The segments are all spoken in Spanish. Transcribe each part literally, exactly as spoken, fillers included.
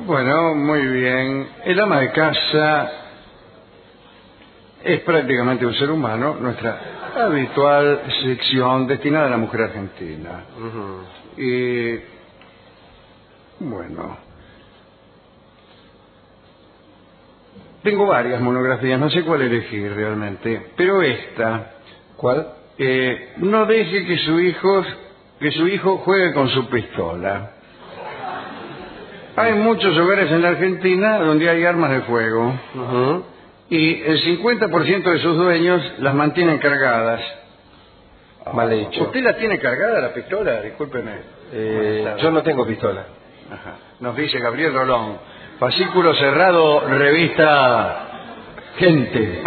Bueno, muy bien. El ama de casa es prácticamente un ser humano, nuestra habitual sección destinada a la mujer argentina. Uh-huh. Y bueno, tengo varias monografías, no sé cuál elegir realmente, pero esta, ¿cuál? Eh, no deje que su hijo que su hijo juegue con su pistola. Hay muchos hogares en la Argentina donde hay armas de fuego. Uh-huh. Y el cincuenta por ciento de sus dueños las mantienen cargadas. Mal hecho. ¿Usted la tiene cargada, la pistola? Discúlpeme. Eh, yo no tengo pistola. Ajá. Nos dice Gabriel Rolón. Fascículo cerrado, revista Gente.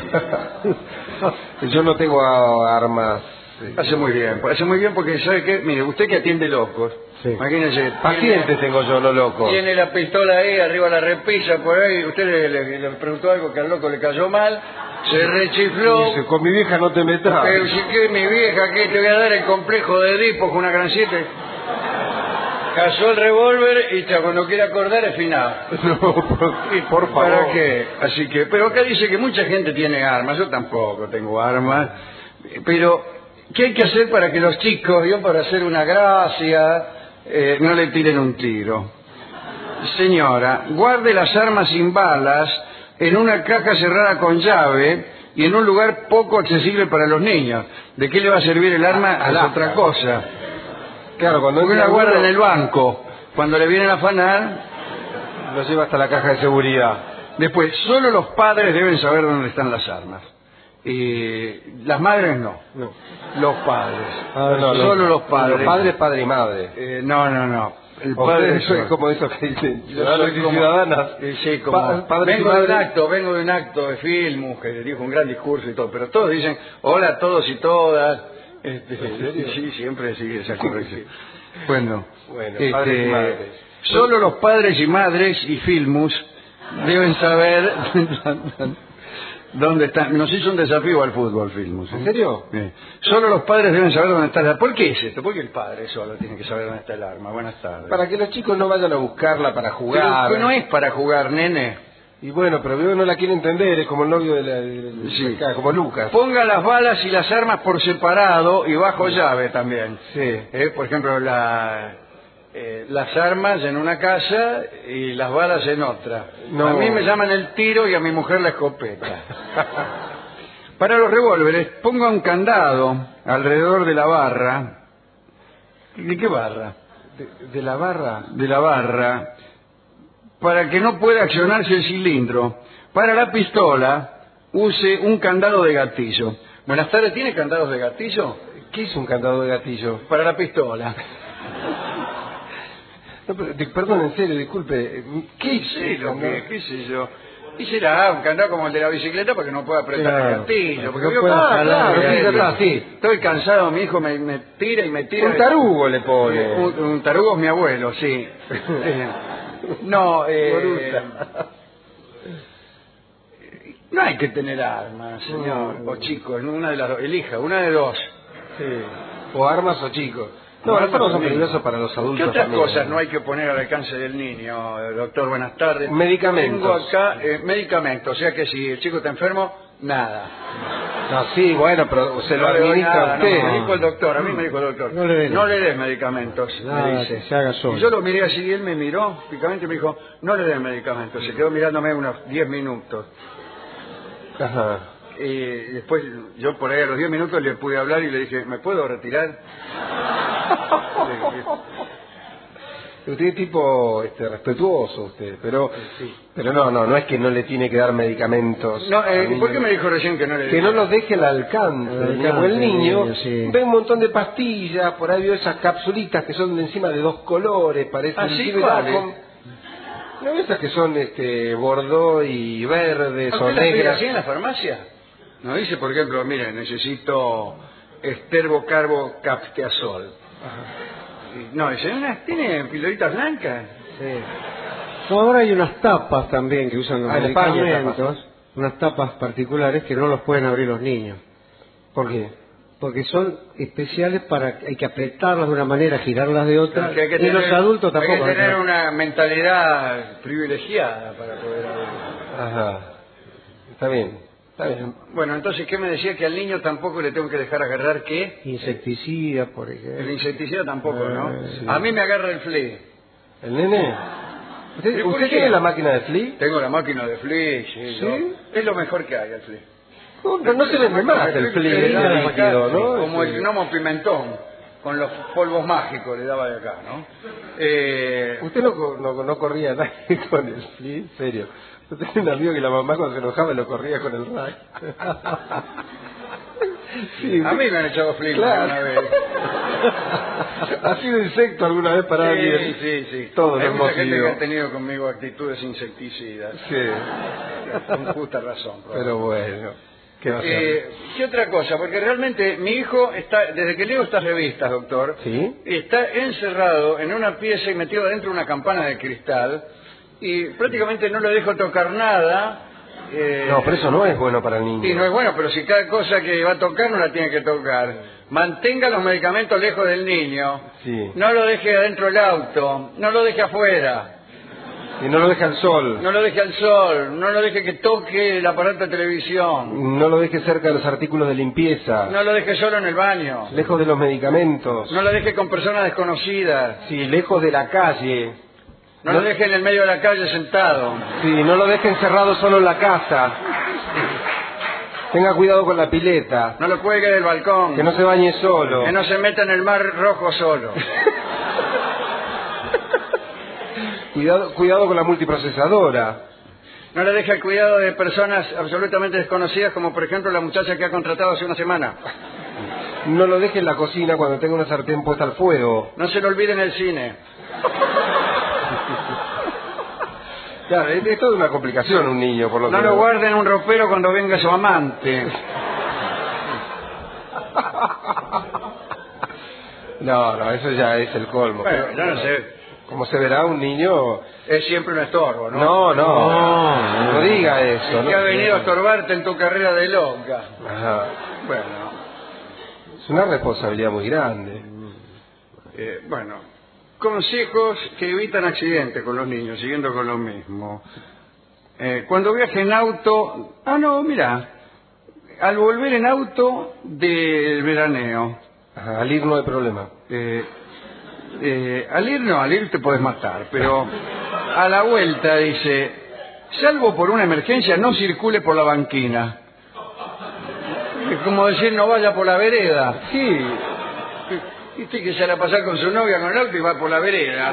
Yo no tengo armas. Hace muy bien. Hace muy bien porque, ¿sabe qué? Mire, usted que atiende locos. Sí. Imagínese. Pacientes tengo yo, no locos. Tiene la pistola ahí, arriba la repisa, por ahí. Usted le, le, le preguntó algo que al loco le cayó mal. Se rechifló. Dice, con mi vieja no te metas. Pero si que mi vieja, que te voy a dar el complejo de Edipo con una gran siete. Cazó el revólver y ya cuando quiere acordar es final. No, por, y por favor. ¿Para qué? Así que, pero acá dice que mucha gente tiene armas. Yo tampoco tengo armas. Pero, ¿qué hay que hacer para que los chicos, yo para hacer una gracia, eh, no le tiren un tiro? Señora, guarde las armas sin balas en una caja cerrada con llave y en un lugar poco accesible para los niños. ¿De qué le va a servir el arma? A la otra cosa. Claro, cuando uno la guarda en el banco, cuando le vienen a afanar, lo lleva hasta la caja de seguridad. Después, solo los padres deben saber dónde están las armas. Y las madres no. No. Los padres. Ah, no, solo no. los padres. Los padres, padre y madre. Eh, no, no, no. El padre soy como eso que dicen. Ciudadanos y ciudadanas. Eh, sí, como. Pa padre vengo de un acto, vengo de un acto de Filmus que dijo un gran discurso y todo, pero todos dicen hola a todos y todas. Este, sí, siempre sigue esa corrección. Bueno, bueno este, padres y madres. Solo los padres y madres y Filmus deben saber dónde están. Nos hizo un desafío al fútbol, Filmus. ¿eh? ¿En serio? Sí. Solo los padres deben saber dónde está el arma. ¿Por qué es esto? Porque el padre solo tiene que saber dónde está el arma. Buenas tardes. Para que los chicos no vayan a buscarla para jugar. Pero no es para jugar, nene. Y bueno, pero yo no la quiero entender, es como el novio de la... De, de, sí. acá, como Lucas. Ponga las balas y las armas por separado y bajo llave también. Sí. ¿Eh? Por ejemplo, la, eh, las armas en una casa y las balas en otra. No. A mí me llaman el tiro y a mi mujer la escopeta. Para los revólveres, ponga un candado alrededor de la barra. ¿De qué barra? De, de la barra. De la barra. Para que no pueda accionarse el cilindro. Para la pistola, use un candado de gatillo. Buenas tardes, ¿tiene candados de gatillo? ¿Qué es un candado de gatillo? Para la pistola. No, pero, de, perdón, en serio, disculpe. ¿Qué es eso? ¿Qué, qué sé yo? Y será un candado como el de la bicicleta para que no pueda apretar claro, el gatillo. Porque yo, ah, claro, claro, claro, sí. Estoy cansado, mi hijo me, me tira y me tira. Un tarugo le pone. Un, un tarugo es mi abuelo, sí. No, eh, no hay que tener armas, señor, no, o chicos, una de las dos, elija, una de dos. Sí. O armas o chicos. No, las armas son peligrosas para los adultos. ¿Qué otras también, cosas no hay que poner al alcance del niño, doctor? Buenas tardes. Medicamentos. Tengo acá eh, medicamentos, o sea que si el chico está enfermo, nada. No, sí, bueno, pero se lo no administra a usted. No, me dijo el doctor, a mí me dijo el doctor. No le des, no le des medicamentos, nada, me dice. Que se haga solo. Y yo lo miré así y él me miró, picamente me dijo, no le des medicamentos. Se quedó mirándome unos diez minutos. Ajá. Y después yo por ahí a los diez minutos le pude hablar y le dije, ¿me puedo retirar? Usted es tipo este, respetuoso, usted, pero sí. pero no, no, no es que no le tiene que dar medicamentos. No, eh, ¿por qué me dijo recién que no le Que no los deje al alcance. El, alcance, el niño niño sí. Ve un montón de pastillas, por ahí veo esas capsulitas que son de encima de dos colores, parecen... ¿Ah, sí? ¿Cuáles? ¿No ves esas que son este bordeaux y verdes o negras? ¿Así en la farmacia? No dice, por ejemplo, mire, necesito esterbocarbo-capteazol. No, dice, unas, ¿tiene piloritas blancas? Sí. No, ahora hay unas tapas también que usan los ah, medicamentos, tapas. Unas tapas particulares que no los pueden abrir los niños. ¿Por qué? porque son especiales para... Hay que apretarlas de una manera, girarlas de otra. Claro, que hay que y tener, los adultos tampoco. Hay que tener ¿no? una mentalidad privilegiada para poder... Ajá. Está bien, está bien. Bueno, entonces, ¿qué me decía? Que al niño tampoco le tengo que dejar agarrar, ¿qué? Insecticida, por ejemplo. El insecticida tampoco, ¿no? Eh, sí. A mí me agarra el flea. ¿El nene? ¿Usted, ¿Y por ¿usted qué? tiene la máquina de flea? Tengo la máquina de flea, sí. ¿Sí? ¿no? Es lo mejor que hay, el flea. No, no, no se vende más el flea, Sí, el sí, líquido, ¿no? Como Sí. el gnomo pimentón, con los polvos mágicos le daba de acá, ¿no? Eh, Usted no, co- no, no corría nadie con el flea, en serio. Yo tenía un amigo que la mamá cuando se enojaba lo corría con el rack. Sí, a mí me han echado flea claro. una vez. ¿Ha sido insecto alguna vez para Sí, alguien? sí, sí. Todos Hay lo mucha hemos gente sido. que ha tenido conmigo actitudes insecticidas. Sí, Con justa razón. pero bueno. ¿Qué va a hacer? Eh, ¿Qué otra cosa? Porque realmente mi hijo está, desde que leo estas revistas, doctor, ¿Sí? está encerrado en una pieza y metido dentro de una campana de cristal y prácticamente no le dejo tocar nada. eh, No, pero eso no es bueno para el niño. Y no es bueno, pero si cada cosa que va a tocar no la tiene que tocar. Mantenga los medicamentos lejos del niño. Sí. No lo deje adentro del auto. No lo deje afuera. Y no lo deja al sol. No lo deje al sol. No lo deje que toque el aparato de televisión. No lo deje cerca de los artículos de limpieza. No lo deje solo en el baño. Lejos de los medicamentos. No lo deje con personas desconocidas. Sí, lejos de la calle. No, No- lo deje en el medio de la calle sentado. Sí, no lo deje encerrado solo en la casa. Tenga cuidado con la pileta. No lo cuelgue del balcón. Que no se bañe solo. Que no se meta en el mar rojo solo. Cuidado, cuidado con la multiprocesadora. No le deje al cuidado de personas absolutamente desconocidas, como por ejemplo la muchacha que ha contratado hace una semana. No lo deje en la cocina cuando tenga una sartén puesta al fuego. No se lo olvide en el cine. Claro, es, es toda una complicación un niño, por lo No que lo veo. guarde en un ropero cuando venga su amante. No, no, eso ya es el colmo. Bueno, Pero, yo no sé. como se verá, un niño... Es siempre un estorbo, ¿no? No, no, no, no diga eso. Que ¿no? ha venido a estorbarte en tu carrera de loca. Ajá. Bueno, Es una responsabilidad muy grande. eh, bueno. Consejos que evitan accidentes con los niños, siguiendo con lo mismo. Eh, cuando viaje en auto... Ah, no, mira. Al volver en auto del veraneo. Ajá, al ir no hay problema. Eh, eh, al ir no, al ir te podés matar, pero a la vuelta dice, salvo por una emergencia, no circule por la banquina. Es como decir, no vaya por la vereda. Sí. Viste que se la pasa con su novia con el auto y va por la vereda.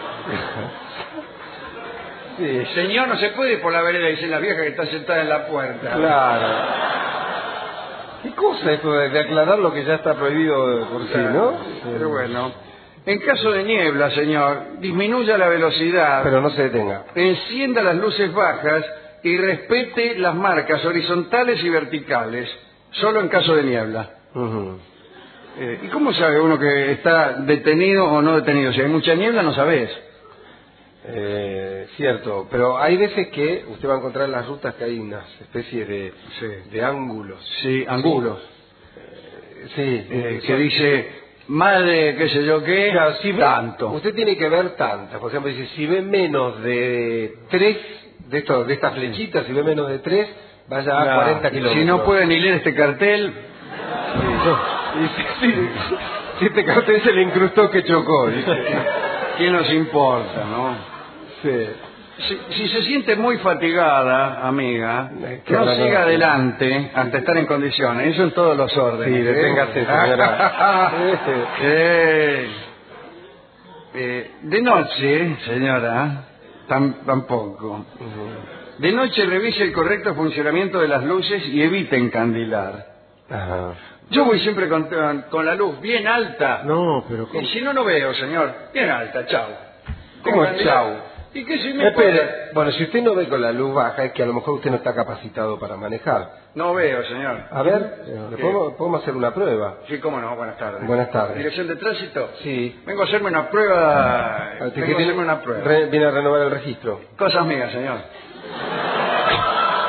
Sí, Señor, no se puede ir por la vereda, dice la vieja que está sentada en la puerta. claro. ¿Qué cosa esto de, de aclarar lo que ya está prohibido de por sí, no? Pero bueno, en caso de niebla, señor, disminuya la velocidad. Pero no se detenga. Encienda las luces bajas y respete las marcas horizontales y verticales, solo en caso de niebla. Ujú. Eh, ¿Y cómo sabe uno que está detenido o no detenido? Si hay mucha niebla, no sabés. Eh, cierto, pero hay veces que usted va a encontrar en las rutas que hay unas especies de, Sí. de ángulos. Sí, angulos. Sí, Eh, que son- dice, madre, qué sé yo qué, Claro, si ve- tanto. Usted tiene que ver tantas. Por ejemplo, dice, si ve menos de tres, de, esto, de estas flechitas, si ve menos de tres, vaya a Claro. cuarenta kilómetros. Si no puede ni leer este cartel, Y si, si- si este cartel se le incrustó que chocó. Dice. ¿qué nos importa, no? Sí. Si, si se siente muy fatigada, amiga, Eh, que no ahora no. siga adelante hasta estar en condiciones. Eso en todos los órdenes. Sí, ¿eh? deténgase, señora. Eh, eh, de noche, señora, tam- tampoco. De noche revise el correcto funcionamiento de las luces y evite encandilar. Ajá. Yo voy siempre con, con la luz bien alta. No, pero ¿cómo? Y si no, no veo, señor. Bien alta, chao. ¿Cómo Encandilado. chau? ¿Y qué si me Espere, puede? bueno, si usted no ve con la luz baja, es que a lo mejor usted no está capacitado para manejar. No veo, señor. A ver, ¿le ¿Qué? podemos, podemos hacer una prueba? Sí, cómo no, buenas tardes. Buenas tardes. ¿Dirección de tránsito? Sí. Vengo a hacerme una prueba. ¿Usted Vengo qué a tiene? hacerme una prueba. Re- viene a renovar el registro. Cosas mías, señor.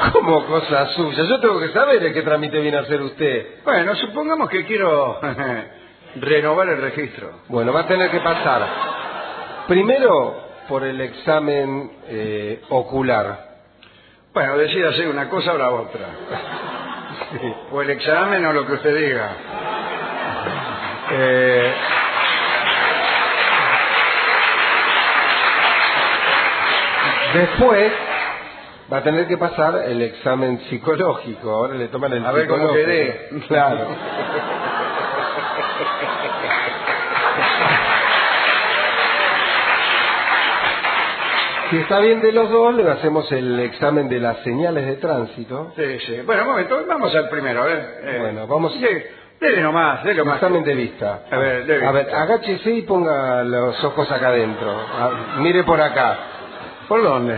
¿Cómo cosa suya? Yo tengo que saber el qué trámite viene a hacer usted. Bueno, supongamos que quiero renovar el registro. Bueno, va a tener que pasar primero por el examen eh, ocular. Bueno, decida hacer una cosa o la otra. Sí. O el examen o lo que usted diga. Eh... Después va a tener que pasar el examen psicológico. Ahora le toman el a ver psicológico. Cómo quedé. Claro. Si está bien de los dos, le hacemos el examen de las señales de tránsito. Sí, sí. Bueno, un momento, vamos al primero, ¿eh? eh bueno, vamos. Dele, dele nomás, dele nomás. Examen de vista. A ver, dele. A ver, agáchese y ponga los ojos acá adentro. A, mire por acá. ¿Por dónde?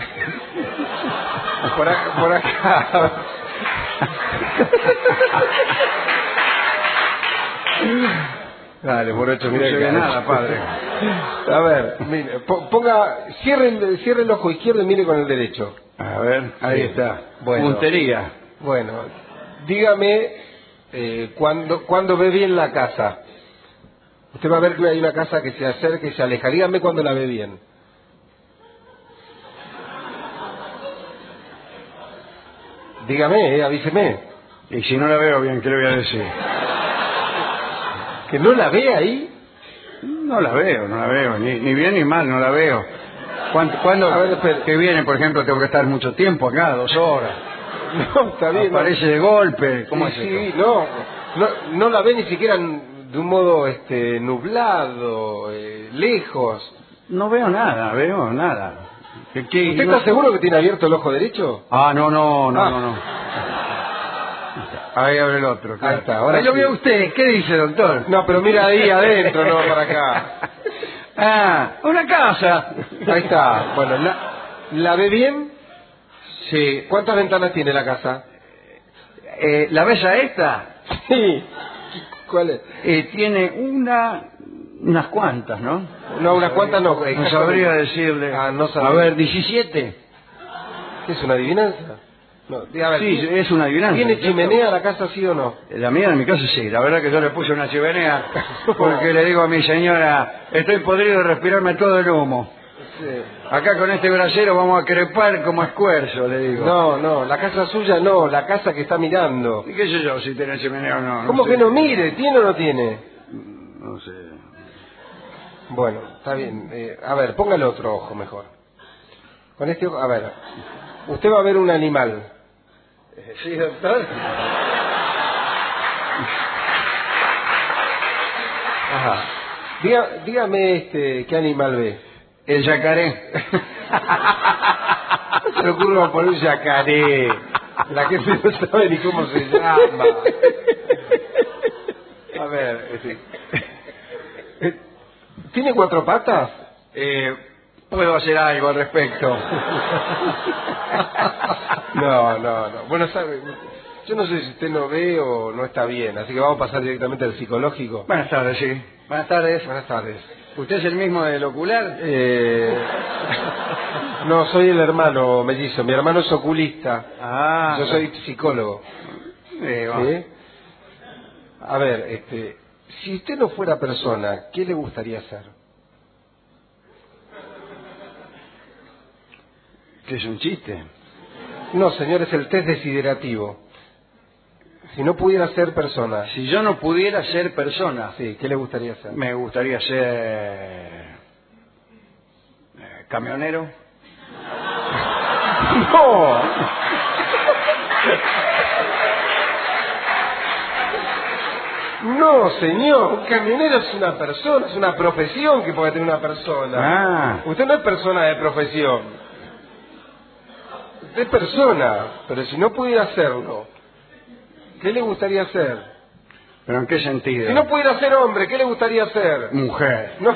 Por acá. Por acá. Dale, por ocho, mire. No se ve nada, padre. A ver, mire, ponga, cierre el, cierre el ojo izquierdo y mire con el derecho. A ver, ahí sí. Está. Bueno, puntería. Bueno, dígame eh, cuándo, cuándo ve bien la casa. Usted va a ver que hay una casa que se acerca y se aleja. Dígame cuándo la ve bien. Dígame, eh, avíseme. Y si no la veo bien, ¿qué le voy a decir? ¿Que no la ve ahí? No la veo, no la veo, ni, ni bien ni mal, no la veo. ¿Cuándo, cuándo a ver, espera. que viene, por ejemplo, tengo que estar mucho tiempo acá, dos horas? No, está bien. Aparece no. de golpe, ¿cómo sí, es sí, esto? no, no, no la ve ni siquiera de un modo este nublado, eh, lejos. No veo nada, veo nada. ¿Qué, qué, ¿Usted no... está seguro que tiene abierto el ojo derecho? Ah, no, no, no, ah. no, no. Ahí abre el otro. Claro. Ahí está. Ahora ahí lo sí. vio usted. ¿Qué dice, doctor? No, pero mira ahí adentro, no para acá. Ah, una casa. Ahí está. Bueno, ¿la, ¿la ve bien? Sí. ¿Cuántas ventanas tiene la casa? Eh, ¿La ves a esta? Sí. ¿Cuál es? Eh, tiene una... unas cuantas, ¿no? No, unas cuantas no. No sabría decirle. Ah, no sabría. A ver, diecisiete. ¿Qué es una adivinanza? No, a ver, sí, es una adivinanza. ¿Tiene chimenea la casa, sí o no? La mía, en mi caso, sí. La verdad que yo le puse una chimenea porque le digo a mi señora, estoy podrido de respirarme todo el humo. Sí. Acá con este brasero vamos a crepar como escuerzo, le digo. No, no, la casa suya no, la casa que está mirando. ¿Y qué sé yo si tiene chimenea o no? no ¿Cómo sé. que no mire? ¿Tiene o no tiene? No sé. Bueno, está bien. Eh, a ver, póngale otro ojo mejor. Con este ojo, a ver. Usted va a ver un animal. Sí, doctor. Ajá. Diga, dígame este, ¿qué animal ve? El yacaré. No se le ocurre poner un yacaré. La gente no sabe ni cómo se llama. A ver, este, ¿tiene cuatro patas? Eh, puedo hacer algo al respecto. No, no, no. Bueno, sabe, yo no sé si usted no ve o no está bien, así que vamos a pasar directamente al psicológico. Buenas tardes, sí. Buenas tardes. Buenas tardes. ¿Usted es el mismo del ocular? Eh... No, soy el hermano mellizo. Mi hermano es oculista. Ah. Yo soy psicólogo. Eh, ¿Sí? A ver, este, si usted no fuera persona, ¿qué le gustaría hacer? ¿Qué es un chiste? No, señor, es el test desiderativo. Si no pudiera ser persona. Si yo no pudiera ser persona. Sí, ¿qué le gustaría hacer? Me gustaría ser eh, camionero. ¡No! No, señor, un camionero es una persona, es una profesión que puede tener una persona. Ah. Usted no es persona de profesión. Usted es persona, pero si no pudiera hacerlo, ¿qué le gustaría hacer? ¿Pero en qué sentido? Si no pudiera ser hombre, ¿qué le gustaría ser? Mujer. No.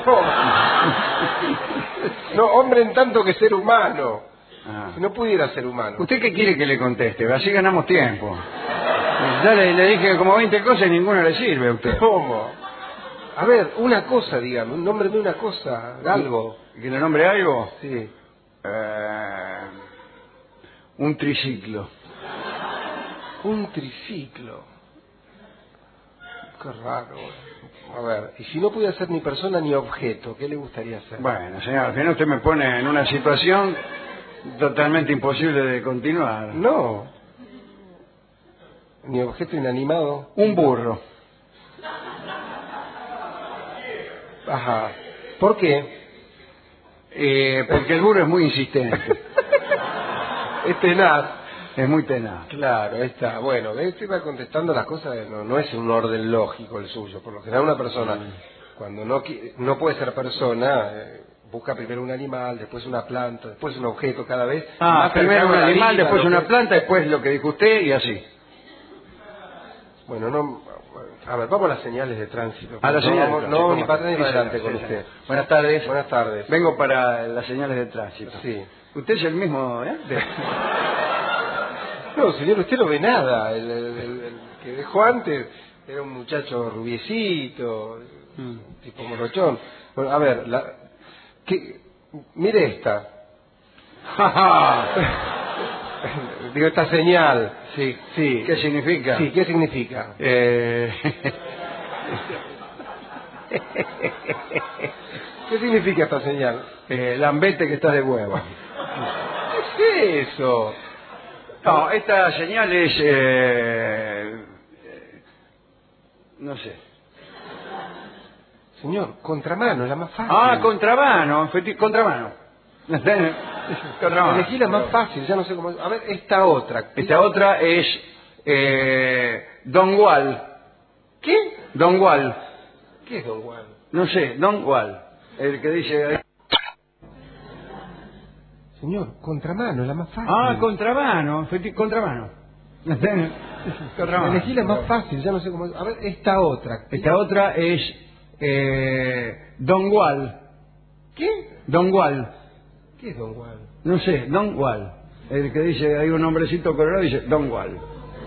No, hombre en tanto que ser humano. Ah. Si no pudiera ser humano. ¿Usted qué quiere que le conteste? Así ganamos tiempo. Ya le, le dije como veinte cosas y ninguna le sirve a usted. ¿Cómo? A ver, una cosa, dígame, un nombre de una cosa, algo. ¿Que le nombre algo? Sí. Eh, Un triciclo. Un triciclo. Qué raro. A ver, y si no pudiera ser ni persona ni objeto, ¿qué le gustaría ser? Bueno, señor, al final usted me pone en una situación totalmente imposible de continuar. No. Ni objeto inanimado. Un burro. Ajá. ¿Por qué? Eh, porque el burro es muy insistente. Es tenaz. Es muy tenaz. Claro, ahí está. Bueno, usted va contestando las cosas, no, no es un orden lógico el suyo. Por lo general una persona, mm. cuando no no puede ser persona, eh, busca primero un animal, después una planta, después un objeto cada vez. Ah, más primero un animal, vida, después que... una planta, después lo que dijo usted y así. Bueno, no... A ver, vamos a las señales de tránsito. A las no, señales vamos, de no tránsito. ni para atrás ni para adelante sí, con sí, usted. Sí. Buenas tardes. Buenas tardes. Vengo para las señales de tránsito. Sí. ¿Usted es el mismo, eh? De... No, señor, usted no ve nada. El, el, el, el que dejó antes era un muchacho rubiecito, mm. tipo morochón. Bueno, a ver, la... ¿Qué? Mire esta. Digo, esta señal. Sí. Sí. ¿Qué significa? Sí, ¿qué significa? Eh... ¿Qué significa esta señal? Eh, lambete que está de huevo. ¿Qué es eso? No, esta señal es... Eh... No sé. Señor, contramano, es la más fácil. Ah, contramano, contramano. contramano. Elegí la más fácil, ya no sé cómo... A ver, esta otra. Esta otra es... Eh... Don Wall. ¿Qué? Don Wall. ¿Qué es Don Wall? No sé, Don Wall. El que dice... Señor, contramano, es la más fácil. Ah, contramano, contramano. contramano. Elegí la más fácil, ya no sé cómo... A ver, esta otra. Esta otra es... Eh... Don Wall. ¿Qué? Don Wall. ¿Qué es Don Wall? No sé, Don Wall. El que dice, hay un hombrecito colorado y dice Don Wall.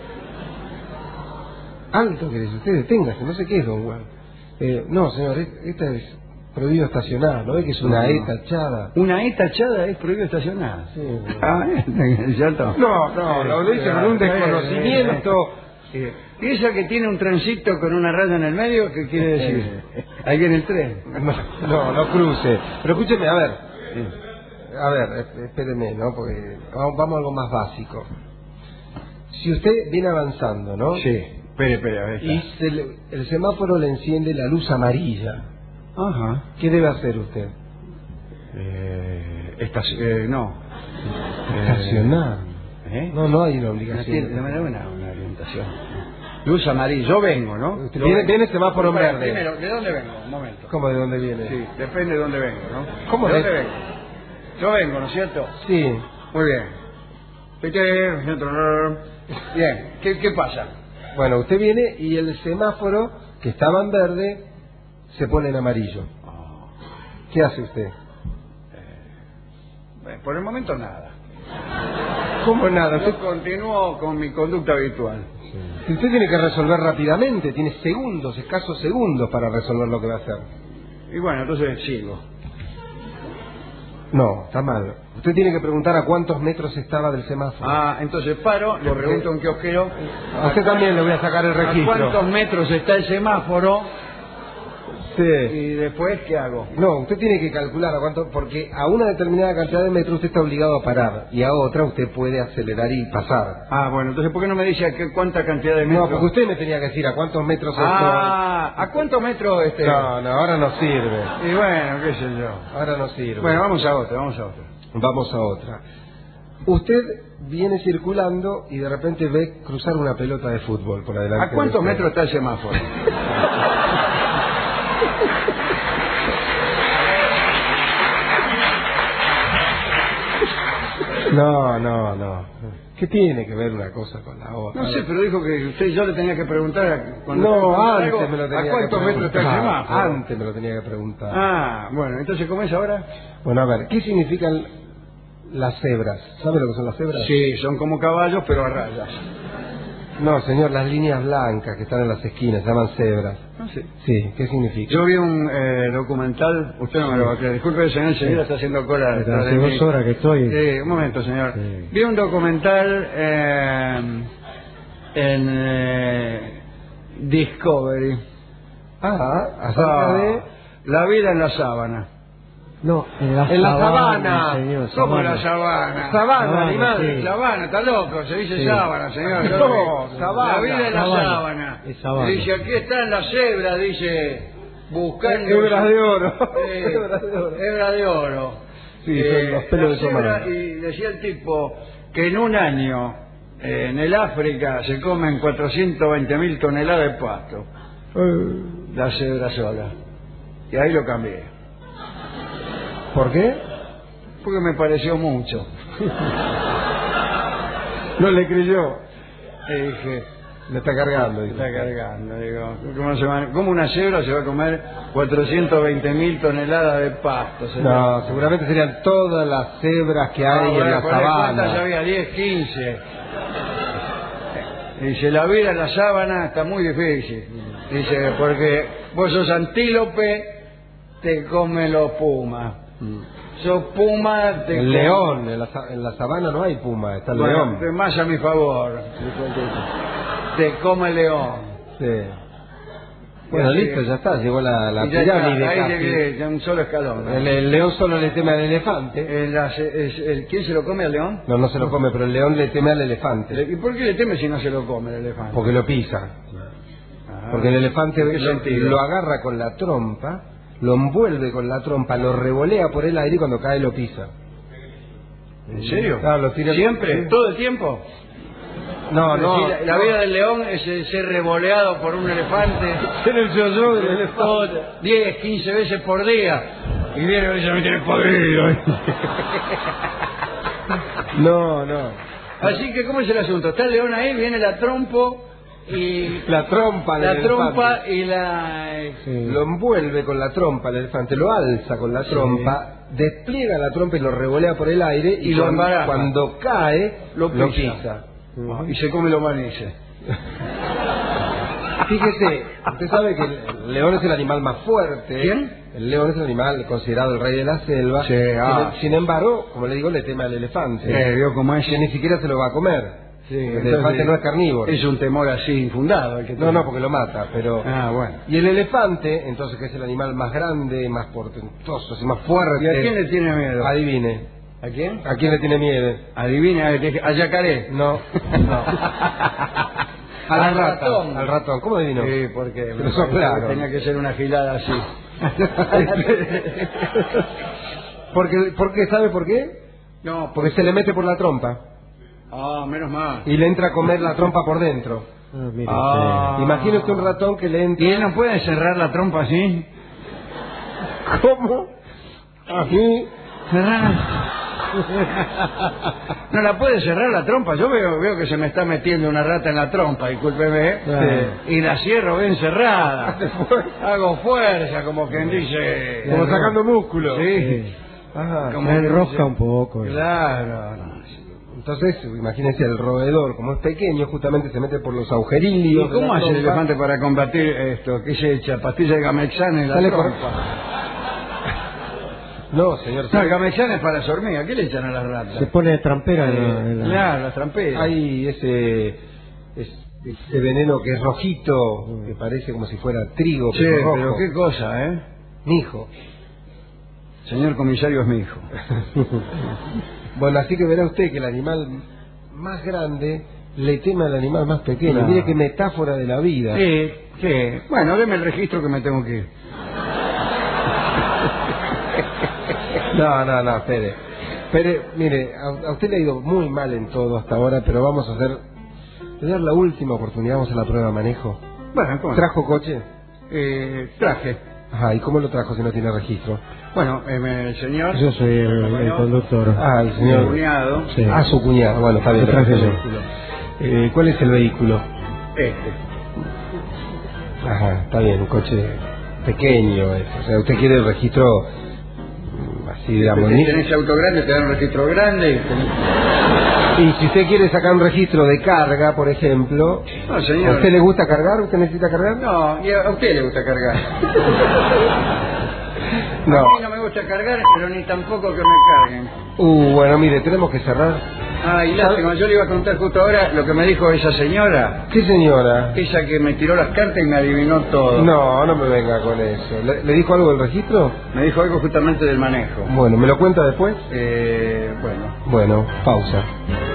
Alto que dice, usted deténgase, no sé qué es Don Wall. Eh, no, señor, esta es prohibido estacionar, ¿no ve que es una no, E no. tachada? Una E tachada es prohibido estacionar. Sí. Ah, ¿cierto? No, no, lo lo dice con un desconocimiento. Sí. ¿Y esa que tiene un transito con una raya en el medio? ¿Qué quiere decir? Ahí viene el tren. No, no, no cruce. Pero escúcheme, a ver. A ver, espéreme, ¿no? Porque vamos, vamos a algo más básico. Si usted viene avanzando, ¿no? Sí. Espere, espere, a ver. Y se le, el semáforo le enciende la luz amarilla. Ajá. ¿Qué debe hacer usted? Eh, estaci- eh, no. Estacionar. ¿Eh? No, no hay una No obligación. tiene no me da una, una orientación. Luz amarilla. Yo vengo, ¿no? Usted Yo viene, vengo. viene semáforo en Bueno, verde. primero, ¿de dónde vengo? Un momento. ¿Cómo de dónde viene? Sí, depende de dónde vengo, ¿no? ¿Cómo ¿De de- dónde vengo? Yo vengo, ¿no es cierto? Sí. Muy bien. Bien, ¿qué, qué pasa? Bueno, usted viene y el semáforo, que estaba en verde, se pone en amarillo. ¿Qué hace usted? Bueno, por el momento nada. ¿Cómo nada? Usted, Yo continúo con mi conducta habitual. si usted tiene que resolver rápidamente, tiene segundos, escasos segundos para resolver lo que va a hacer. Y bueno, entonces sigo. No, está mal. Usted tiene que preguntar a cuántos metros estaba del semáforo. Ah, entonces paro, le Porque- pregunto en qué ojero. A usted también le voy a sacar el ¿A registro. cuántos metros está el semáforo? Sí. Y después, ¿qué hago? No, usted tiene que calcular a cuánto, porque a una determinada cantidad de metros usted está obligado a parar y a otra usted puede acelerar y pasar. Ah, bueno, entonces ¿por qué no me dice a qué, cuánta cantidad de No, metros? porque usted me tenía que decir a cuántos metros Ah, ¿a cuántos metros este? estoy. No, no, ahora no sirve. Y bueno, qué sé yo. Ahora no sirve. Bueno, vamos a otra, vamos a otra. Vamos a otra. Usted viene circulando y de repente ve cruzar una pelota de fútbol por adelante. ¿A cuántos de usted. metros está el semáforo? No, no, no. ¿Qué tiene que ver una cosa con la otra? No sé, pero dijo que usted yo le tenía que preguntar a- cuando No, cuando antes traigo, me lo tenía ¿a cuántos que metros está el preguntar. semáforo? Antes me lo tenía que preguntar. Ah, bueno, entonces ¿cómo es ahora? Bueno, a ver, ¿qué significan las cebras? ¿Sabe lo que son las cebras? Sí, son como caballos, pero a rayas. No, señor, las líneas blancas que están en las esquinas se llaman cebras. No sé. Sí, ¿qué significa? Yo vi un eh, documental, usted no me lo va a creer, disculpe señor, enseguida está haciendo cola Desde detrás de hace mí. dos horas que estoy. Sí, un momento señor. Sí. Vi un documental eh, en eh, Discovery. Ah, acerca de... La vida en la sábana. No, en la En la sabana, sabana. señor, ¿Cómo en sabana. la sabana? Sabana, Sabana, animal. sí. Sabana, está loco, se dice Sí. sábana, señor. Yo No, lo vi. sabana. La vida en la Sabana. sábana. Es sabana. Dice, aquí están las cebras, dice, buscando... Hebras de oro. Sí, Hebras de oro. hebra de oro. Sí, son los pelos la de su cebra, mano. y decía el tipo que en un año eh, en el África se comen cuatrocientas veinte mil toneladas de pasto. Eh, La cebra sola. Y ahí lo cambié. ¿Por qué? Porque me pareció mucho. No le creyó. Y dije, Le está cargando. me dice. está cargando. Digo, ¿cómo, se va- cómo una cebra se va a comer cuatrocientas veinte mil toneladas de pasto? señor? No, seguramente serían todas las cebras que hay Ah, en bueno, la ponle cuántas ya sabana. había, diez, quince. Dice, la vida en la sábana está muy difícil. Dice, porque vos sos antílope, te comen los pumas. Sos puma, te El comen- león, en la, sa- en la sabana no hay puma, está el Bueno, león. más a mi favor. Te come el león. Sí. Bueno, Y así- listo, ya está, llegó la, la y ya está, pirámide ahí casi. llegué, ya un solo escalón. ¿no? El, el león solo le teme al elefante. El- las- es- el- ¿Quién se lo come al león? No, no se lo come, pero el león le teme al elefante. ¿Y por qué le teme si no se lo come el elefante? Porque lo pisa. Ah, Porque el elefante ¿en qué lo, sentido? lo agarra con la trompa, lo envuelve con la trompa, lo revolea por el aire y cuando cae lo pisa. ¿En serio? Claro, lo tira- ¿Siempre? Sí. ¿Todo el tiempo? No, Es no. decir, la, la vida del león es eh, ser revoleado por un elefante. En el yo-yo del elefante. Todo- diez, quince veces por día. Y viene y dice, me tiene podrido. No, no. Así que, ¿cómo es el asunto? Está el león ahí, viene la trompo y... La trompa del La trompa elefante. y la... Sí. Lo envuelve con la trompa el elefante, lo alza con la trompa, despliega la trompa y lo revolea por el aire y, Y lo cuando, embaraja. cuando cae Lo lo pisa. pisa. Ah, y se come los manices. Fíjese, usted sabe que el león es el animal más fuerte. ¿Quién? El león es el animal considerado el rey de la selva. Sí, ah. sin, sin embargo, como le digo, le teme al elefante. Eh, ¿vio cómo es? Que ni siquiera se lo va a comer. Sí, el entonces, elefante no es carnívoro. Es un temor así infundado. El que No, tiene. no, porque lo mata, pero... Ah, bueno. Y el elefante, entonces, que es el animal más grande, más portentoso, así, más fuerte... ¿Y a quién le tiene miedo? Adivine. ¿A quién? ¿A quién le tiene miedo? Adivina, a Yacaré. No, no. Al Al ratón. ratón. Al ratón. ¿Cómo adivino? Sí, porque Pero me sos pareció claro. que tenía que ser una gilada así. porque, ¿Por qué? ¿Sabe por qué? No, Porque se le mete por la trompa Ah, menos mal. y le entra a comer la trompa por dentro. Ah, mire Ah. Imagine usted un ratón que le entra... ¿Y él no puede cerrar la trompa así? ¿Cómo? Así. Cerrar. No la puede cerrar la trompa. Yo veo, veo que se me está metiendo una rata en la trompa, discúlpeme. ¿eh? Sí. Y la cierro bien cerrada. Hago fuerza, como quien dice. Como sacando músculo. Sí. Ajá. Como Se que enrosca dice- un poco. Claro. Entonces, imagínense el roedor, como es pequeño, justamente se mete por los ¿Y agujerillos. de cómo la hace el trompa. elefante para combatir esto? ¿Qué se echa? ¿Pastilla de Gamexana en la Sale por- trompa? No, señor. No, el Gamexana es para las hormigas. ¿Qué le echan a las ratas? Se pone trampera en la- en la- Claro, las tramperas. Hay ese, es- ese veneno que es rojito, que parece como si fuera trigo, Sí, pero es rojo. pero qué cosa, ¿eh? Mijo. Señor comisario es mi hijo. Bueno, así que verá usted que el animal más grande le teme al animal más pequeño. Claro. Mire qué metáfora de la vida. Sí, sí. Bueno, deme el registro que me tengo que ir. No, no, no, espere. Espere, mire, a, a usted le ha ido muy mal en todo hasta ahora, pero vamos a hacer... Le voy a dar la última oportunidad, vamos a la prueba de manejo. Bueno, ¿cómo no? ¿Trajo coche? Eh, traje. Ajá, ¿y cómo lo trajo si no tiene registro? Bueno, eh, el señor... Yo soy el, el conductor. Ah, el Mi señor... cuñado. Sí. Ah, su cuñado, bueno, está bien. Lo traje el yo. vehículo. Eh, ¿Cuál es el vehículo? Este. Ajá, está bien, un coche pequeño. es. O sea, usted quiere el registro mm, Sí, digamos. Si ni- tenés auto grande, te dan un registro grande. Y si usted quiere sacar un registro de carga, por ejemplo, No, ¿a señor. usted le gusta cargar? ¿Usted necesita cargar? No, y a a usted le gusta cargar. No. A mí no me gusta cargar, pero ni tampoco que me carguen. Uh, bueno, mire, tenemos que cerrar. Ay, lástima, yo le iba a contar justo ahora lo que me dijo esa señora. ¿Qué señora? Esa que me tiró las cartas y me adivinó todo. No, no me venga con eso. ¿Le, le dijo algo del registro? Me dijo algo justamente del manejo. Bueno, ¿me lo cuenta después? Eh, bueno. Bueno, pausa.